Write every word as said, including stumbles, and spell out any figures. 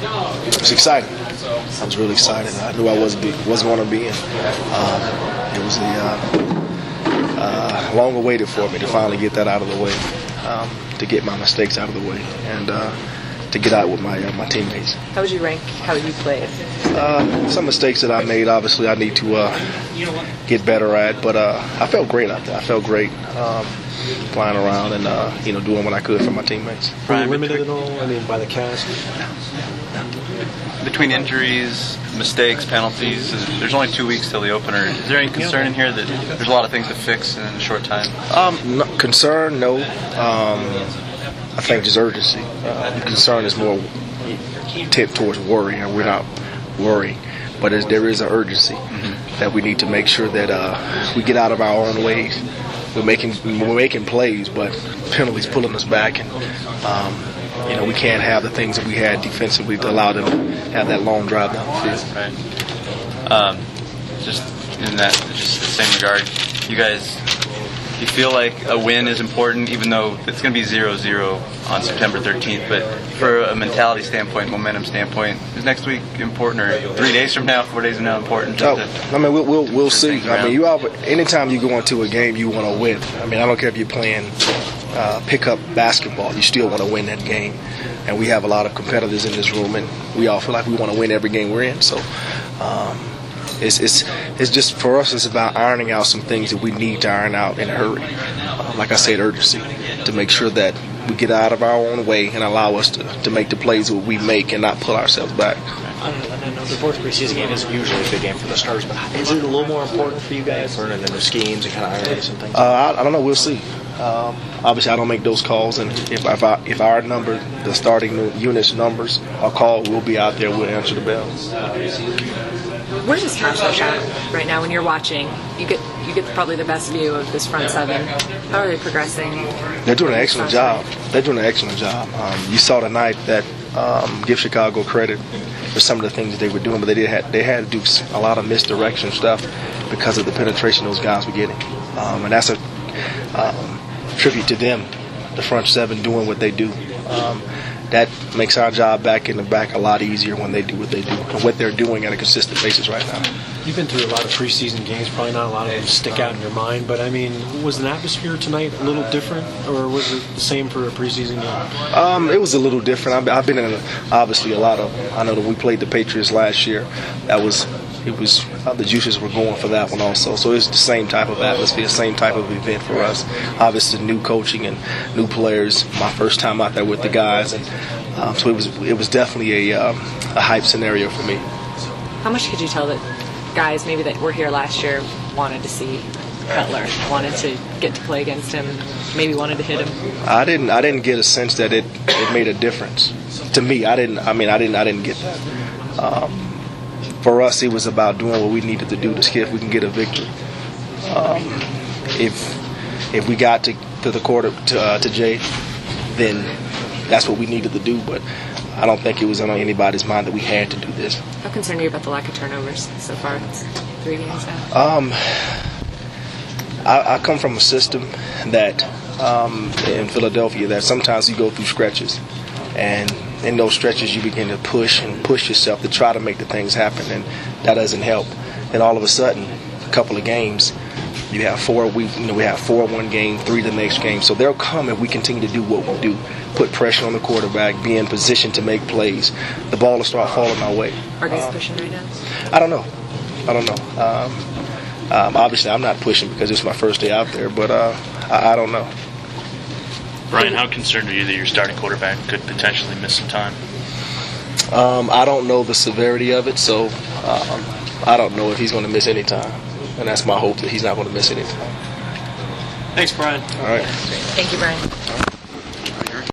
it was exciting. I was really excited. I knew I wasn't, be, wasn't going to be in. Um, it was a uh, uh, long awaited for me to finally get that out of the way, um, to get my mistakes out of the way, and uh, to get out with my uh, my teammates. How would you rank how you played? Uh, some mistakes that I made, obviously, I need to uh, get better at, but uh, I felt great out there. I felt great um, flying around and uh, you know doing what I could for my teammates. Were you limited at all? I mean, by the cast? Between injuries, mistakes, penalties, there's only two weeks till the opener. Is there any concern in here that there's a lot of things to fix in a short time? Um, no, concern, no. Um, I think just urgency. Uh, concern is more tipped towards worry, and we're not worrying. But as there is an urgency mm-hmm. that we need to make sure that uh, we get out of our own ways. We're making we're making plays, but penalties pulling us back, and um, you know we can't have the things that we had defensively to allow them to have that long drive down the field. Right. Um, just in that, just the same regard, you guys, you feel like a win is important, even though it's going to be zero zero on September thirteenth. But for a mentality standpoint, momentum standpoint, is next week important, or three days from now, four days from now important? Oh, I mean, we'll we'll, we'll see. I mean, you all, anytime you go into a game, you want to win. I mean, I don't care if you're playing uh, pickup basketball, you still want to win that game. And we have a lot of competitors in this room, and we all feel like we want to win every game we're in. So. Um, It's, it's it's just for us. It's about ironing out some things that we need to iron out in a hurry. Uh, like I said, urgency to make sure that we get out of our own way and allow us to, to make the plays that we make and not pull ourselves back. I don't know, the fourth preseason game isn't usually a big game for the starters, but is it a little more important for you guys learning the new schemes and kind of ironing some things? Uh, I, I don't know. We'll see. Um, obviously, I don't make those calls, and if if, I, if our number, the starting unit's numbers are called, we'll be out there. We'll answer the bell. Where does Cash Rush at right now when you're watching? You get you get probably the best view of this front seven. How are they progressing? They're doing an excellent job. They're doing an excellent job. Um, you saw tonight that um, give Chicago credit for some of the things that they were doing, but they did have, they had to do a lot of misdirection stuff because of the penetration those guys were getting, um, and that's a um, tribute to them, the front seven doing what they do. Um, That makes our job back in the back a lot easier when they do what they do and what they're doing at a consistent basis right now. You've been through a lot of preseason games, probably not a lot of them stick out in your mind, but I mean, was the atmosphere tonight a little different, or was it the same for a preseason game? Um, it was a little different. I've, I've been in, a, obviously, a lot of, I know that we played the Patriots last year. That was, it was, uh, the juices were going for that one also. So it's the same type of atmosphere, same type of event for us. Obviously, new coaching and new players. My first time out there with the guys, and um, so it was, it was definitely a, um, a hype scenario for me. How much could you tell that guys maybe that were here last year wanted to see Cutler, wanted to get to play against him, maybe wanted to hit him? I didn't. I didn't get a sense that it, it made a difference to me. I didn't. I mean, I didn't. I didn't get that. Um, for us, it was about doing what we needed to do to see if we can get a victory. Um, if if we got to, to the quarter to, uh, to Jay, then that's what we needed to do. But I don't think it was on anybody's mind that we had to do this. How concerned are you about the lack of turnovers so far? It's three games now. Um, I, I come from a system that um, in Philadelphia that sometimes you go through stretches, and in those stretches you begin to push and push yourself to try to make the things happen, and that doesn't help. And all of a sudden, a couple of games, you have four. We you know we have four one game, three the next game. So they'll come if we continue to do what we do. Put pressure on the quarterback, be in position to make plays. The ball will start falling our way. Are guys um, pushing right now? I don't know. I don't know. Um, um, obviously, I'm not pushing because it's my first day out there, but uh, I, I don't know. Brian, how concerned are you that your starting quarterback could potentially miss some time? Um, I don't know the severity of it, so um, I don't know if he's going to miss any time. And that's my hope, that he's not going to miss any time. Thanks, Brian. All right. Thank you, Brian.